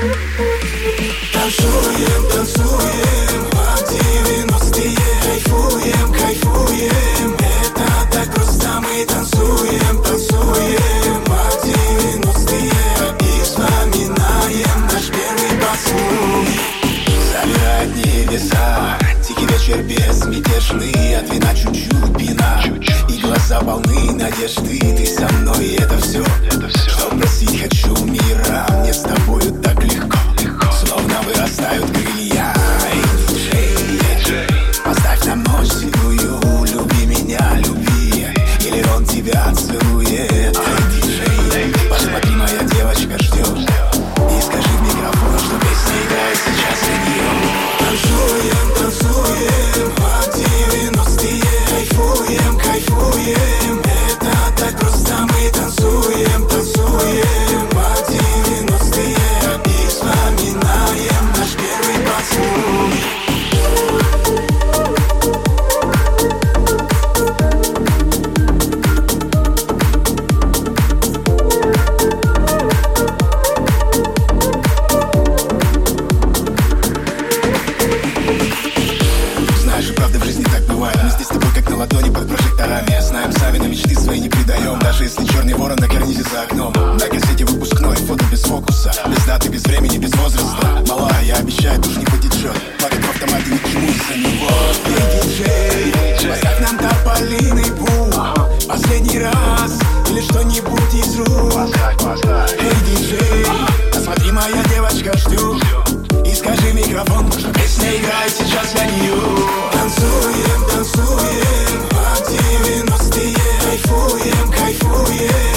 Танцуем, танцуем, как 90-е. Кайфуем, кайфуем, это так просто. Мы танцуем, танцуем, как 90-е. И вспоминаем наш первый поцелуй. Забирает небеса, тихий вечер безмятежный. От вина чуть-чуть пьяна, и глаза полны надежды. Ты со мной, и это все, что просить хочу мира. Мне с тобою так легко, словно вырастают крылья. Эй, диджей, поставь нам ночь седую. Люби меня, люби, или он тебя целует. Эй, диджей, посмотри, моя девочка ждет. И скажи в микрофон, что песня играет сейчас для нее. Танцуем, танцуем, как 90-е. Кайфуем, кайфуем, это так просто. Мы танцуем, танцуем, как 90-е. И вспоминаем наш первый поцелуй. Знаешь, правда в жизни так бывает. Мы здесь с тобой как на ладони под прожекторами. Знаем сами, но мечты свои не предаем. Даже если черный ворон на карнизе за окном. На кассете выпускной, фото без фокуса. Без даты, без времени, без возраста. Малая, я обещаю, душ не потечет. Плакать в автомате ни к чему из-за него. Эй, диджей, поставь нам тополиный пух. Последний раз, или что-нибудь из рук. Эй, диджей, посмотри, моя девочка ждет. И скажи в микрофон, что песня играет сейчас для нее. Танцуем, танцуем, как 90-е. Кайфуем, кайфуем.